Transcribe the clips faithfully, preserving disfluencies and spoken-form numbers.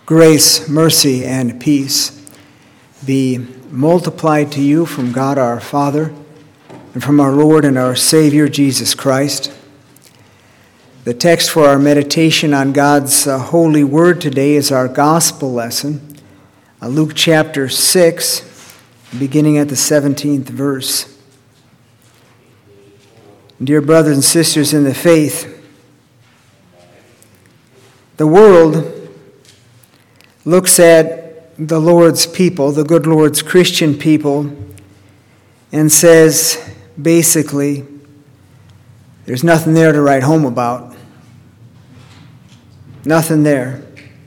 Grace, mercy, and peace be multiplied to you from God our Father and from our Lord and our Savior Jesus Christ. The text for our meditation on God's uh, holy word today is our gospel lesson, uh, Luke chapter six, beginning at the seventeenth verse. Dear brothers and sisters in the faith, the world looks at the Lord's people, the good Lord's Christian people, and says, basically, there's nothing there to write home about. Nothing there.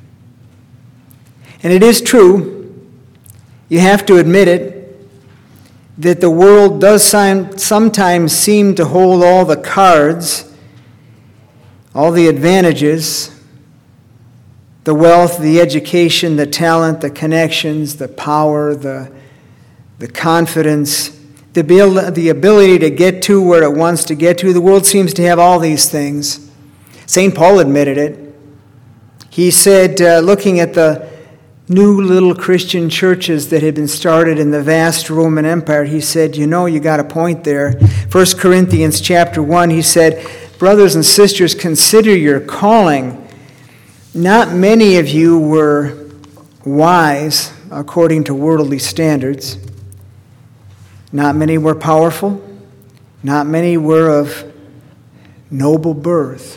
And it is true, you have to admit it, that the world does sometimes seem to hold all the cards, all the advantages, the wealth, the education, the talent, the connections, the power, the, the confidence, the, bil- the ability to get to where it wants to get to. The world seems to have all these things. Saint Paul admitted it. He said, uh, looking at the new little Christian churches that had been started in the vast Roman Empire, he said, you know, you got a point there. First Corinthians chapter one, he said, brothers and sisters, consider your calling. Not many of you were wise according to worldly standards. Not many were powerful. Not many were of noble birth.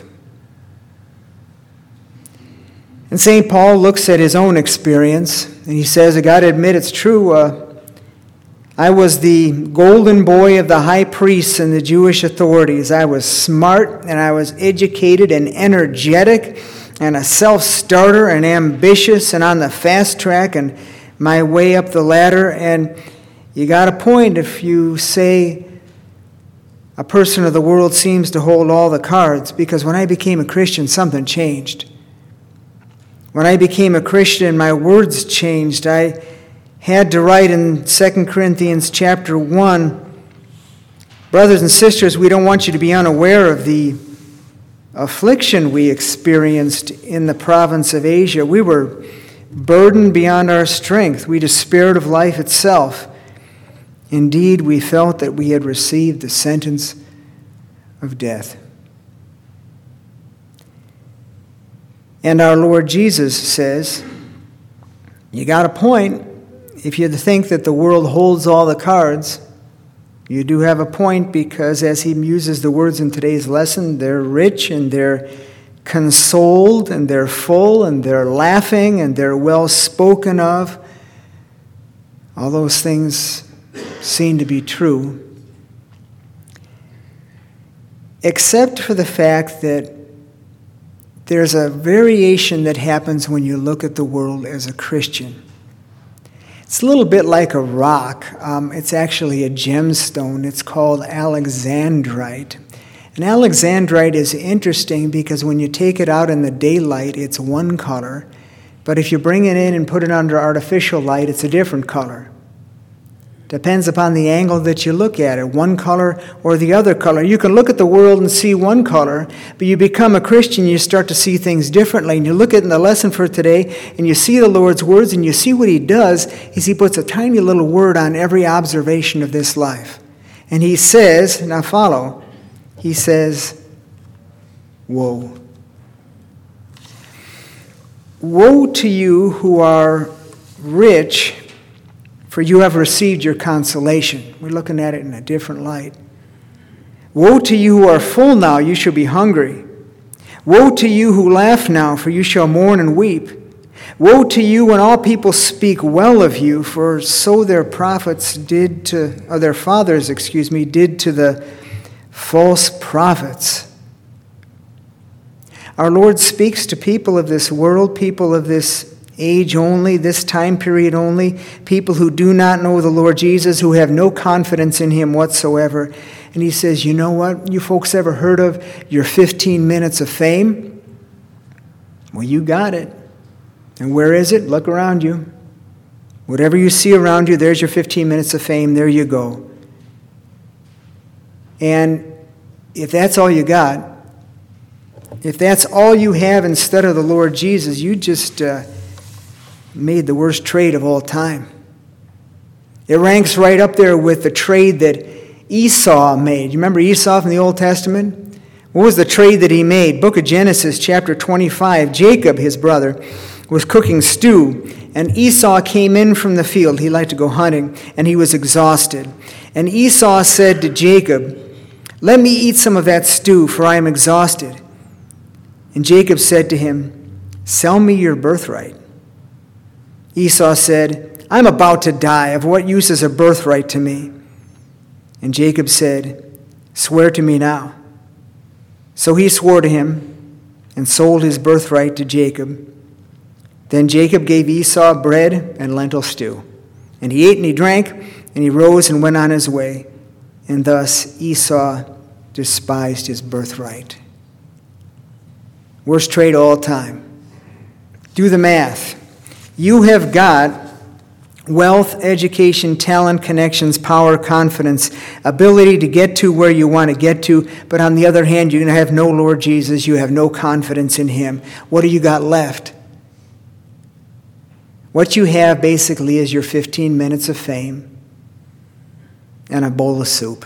And Saint Paul looks at his own experience, and he says, I got to admit it's true. Uh, I was the golden boy of the high priests and the Jewish authorities. I was smart, and I was educated and energetic, and a self-starter and ambitious and on the fast track and my way up the ladder. And you got a point if you say a person of the world seems to hold all the cards, because when I became a Christian, something changed. When I became a Christian, my words changed. I had to write in Second Corinthians chapter one, brothers and sisters, we don't want you to be unaware of the affliction we experienced in the province of Asia. We were burdened beyond our strength. We despaired of life itself. Indeed, we felt that we had received the sentence of death. And our Lord Jesus says, you got a point. If you think that the world holds all the cards, you do have a point, because as he uses the words in today's lesson, they're rich and they're consoled and they're full and they're laughing and they're well spoken of. All those things seem to be true, except for the fact that there's a variation that happens when you look at the world as a Christian. It's a little bit like a rock. Um, it's actually a gemstone. It's called alexandrite. And alexandrite is interesting because when you take it out in the daylight, it's one color. But if you bring it in and put it under artificial light, it's a different color. Depends upon the angle that you look at it, one color or the other color. You can look at the world and see one color, but you become a Christian, you start to see things differently. And you look at the lesson for today, and you see the Lord's words, and you see what he does is he puts a tiny little word on every observation of this life. And he says, now follow, he says, woe. Woe to you who are rich, for you have received your consolation. We're looking at it in a different light. Woe to you who are full now, you shall be hungry. Woe to you who laugh now, for you shall mourn and weep. Woe to you when all people speak well of you, for so their prophets did to, or their fathers, excuse me, did to the false prophets. Our Lord speaks to people of this world, people of this age only, this time period only, people who do not know the Lord Jesus, who have no confidence in him whatsoever. And he says, you know what? You folks ever heard of your fifteen minutes of fame? Well, you got it. And where is it? Look around you. Whatever you see around you, there's your fifteen minutes of fame. There you go. And if that's all you got, if that's all you have instead of the Lord Jesus, you just uh, made the worst trade of all time. It ranks right up there with the trade that Esau made. You remember Esau from the Old Testament? What was the trade that he made? Book of Genesis, chapter twenty-five. Jacob, his brother, was cooking stew, and Esau came in from the field. He liked to go hunting, and he was exhausted. And Esau said to Jacob, "Let me eat some of that stew, for I am exhausted." And Jacob said to him, "Sell me your birthright." Esau said, "I'm about to die. Of what use is a birthright to me?" And Jacob said, "Swear to me now." So he swore to him and sold his birthright to Jacob. Then Jacob gave Esau bread and lentil stew. And he ate and he drank, and he rose and went on his way. And thus Esau despised his birthright. Worst trade of all time. Do the math. You have got wealth, education, talent, connections, power, confidence, ability to get to where you want to get to, but on the other hand, you're going to have no Lord Jesus. You have no confidence in him. What do you got left? What you have basically is your fifteen minutes of fame and a bowl of soup.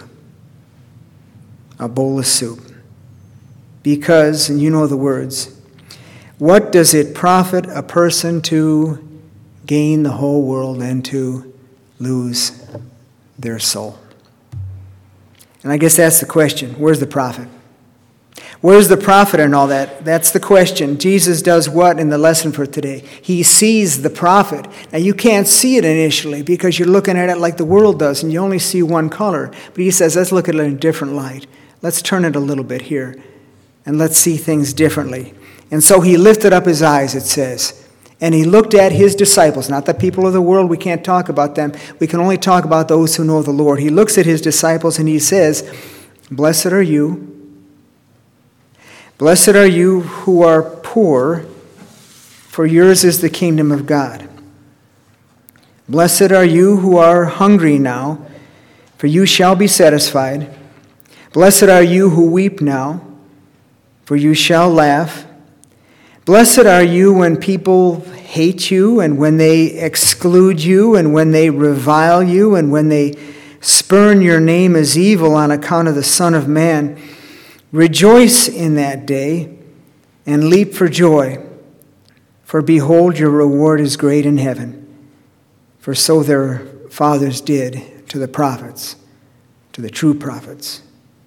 A bowl of soup. Because, and you know the words, what does it profit a person to gain the whole world and to lose their soul? And I guess that's the question. Where's the profit? Where's the profit in all that? That's the question. Jesus does what in the lesson for today? He sees the profit. Now you can't see it initially because you're looking at it like the world does and you only see one color. But he says, let's look at it in a different light. Let's turn it a little bit here and let's see things differently. And so he lifted up his eyes, it says, and he looked at his disciples, not the people of the world. We can't talk about them. We can only talk about those who know the Lord. He looks at his disciples and he says, "Blessed are you. Blessed are you who are poor, for yours is the kingdom of God. Blessed are you who are hungry now, for you shall be satisfied. Blessed are you who weep now, for you shall laugh. Blessed are you when people hate you and when they exclude you and when they revile you and when they spurn your name as evil on account of the Son of Man. Rejoice in that day and leap for joy, for behold, your reward is great in heaven. For so their fathers did to the prophets, to the true prophets."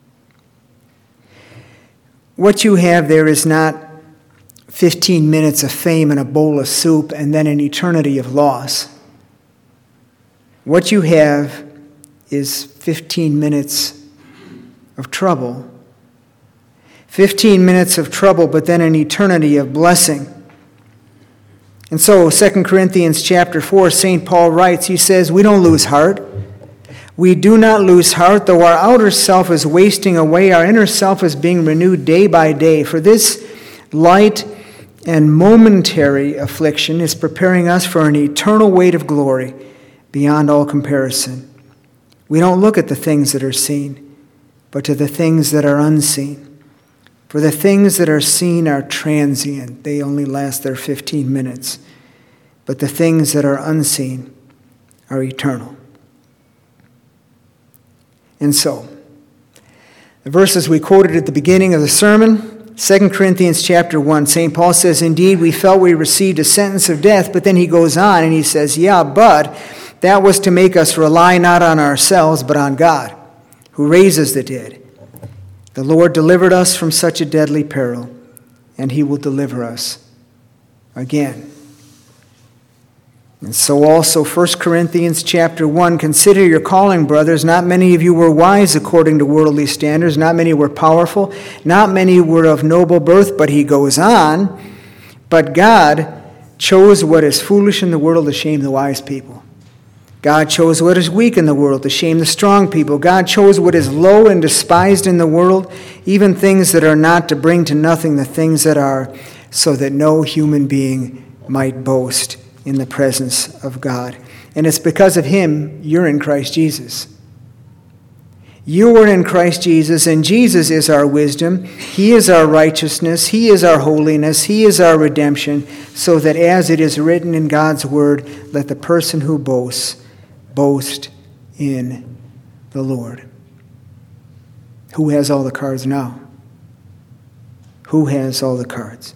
What you have there is not fifteen minutes of fame and a bowl of soup and then an eternity of loss. What you have is fifteen minutes of trouble. fifteen minutes of trouble, but then an eternity of blessing. And so, Second Corinthians chapter four, Saint Paul writes, he says, we don't lose heart. We do not lose heart, though our outer self is wasting away, our inner self is being renewed day by day. For this light and momentary affliction is preparing us for an eternal weight of glory beyond all comparison. We don't look at the things that are seen, but to the things that are unseen. For the things that are seen are transient. They only last their fifteen minutes. But the things that are unseen are eternal. And so, the verses we quoted at the beginning of the sermon, Second Corinthians chapter one, Saint Paul says, indeed, we felt we received a sentence of death, but then he goes on and he says, yeah, but that was to make us rely not on ourselves, but on God, who raises the dead. The Lord delivered us from such a deadly peril, and he will deliver us again. And so also First Corinthians chapter one, consider your calling, brothers. Not many of you were wise according to worldly standards. Not many were powerful. Not many were of noble birth. But he goes on, but God chose what is foolish in the world to shame the wise people. God chose what is weak in the world to shame the strong people. God chose what is low and despised in the world, even things that are not, to bring to nothing the things that are, so that no human being might boast in the presence of God. And it's because of him you're in Christ Jesus. You are in Christ Jesus, and Jesus is our wisdom. He is our righteousness. He is our holiness. He is our redemption, so that as it is written in God's word, let the person who boasts boast in the Lord. Who has all the cards now? Who has all the cards?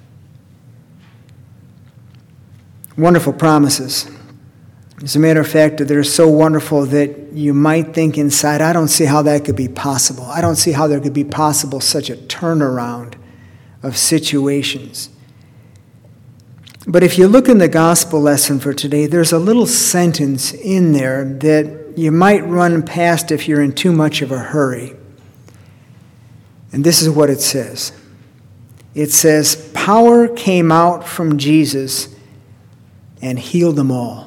Wonderful promises. As a matter of fact, they're so wonderful that you might think inside, I don't see how that could be possible. I don't see how there could be possible such a turnaround of situations. But if you look in the gospel lesson for today, there's a little sentence in there that you might run past if you're in too much of a hurry. And this is what it says. It says, power came out from Jesus and healed them all.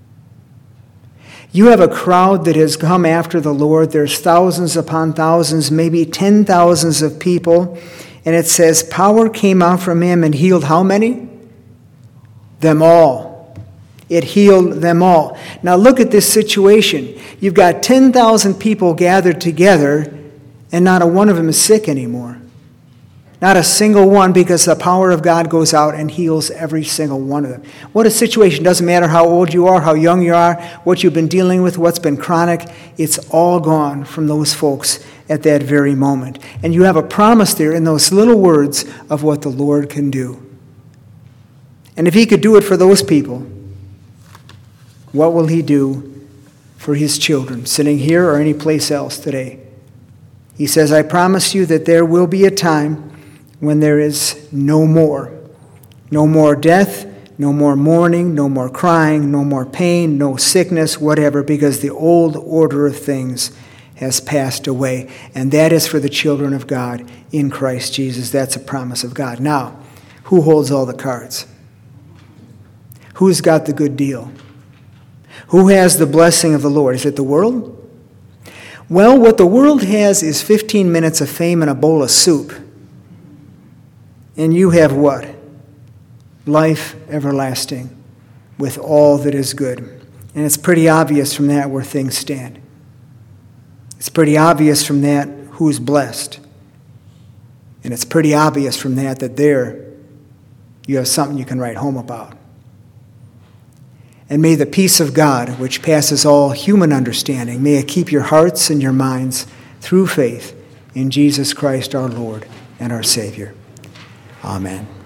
You have a crowd that has come after the Lord. There's thousands upon thousands, maybe ten thousands of people. And it says, power came out from him and healed how many? Them all. It healed them all. Now look at this situation. You've got ten thousand people gathered together, and not a one of them is sick anymore. Not a single one, because the power of God goes out and heals every single one of them. What a situation. Doesn't matter how old you are, how young you are, what you've been dealing with, what's been chronic. It's all gone from those folks at that very moment. And you have a promise there in those little words of what the Lord can do. And if he could do it for those people, what will he do for his children, sitting here or any place else today? He says, I promise you that there will be a time when there is no more. No more death, no more mourning, no more crying, no more pain, no sickness, whatever, because the old order of things has passed away. And that is for the children of God in Christ Jesus. That's a promise of God. Now, who holds all the cards? Who's got the good deal? Who has the blessing of the Lord? Is it the world? Well, what the world has is fifteen minutes of fame and a bowl of soup. And you have what? Life everlasting with all that is good. And it's pretty obvious from that where things stand. It's pretty obvious from that who's blessed. And it's pretty obvious from that that there you have something you can write home about. And may the peace of God, which passes all human understanding, may it keep your hearts and your minds through faith in Jesus Christ our Lord and our Savior. Amen.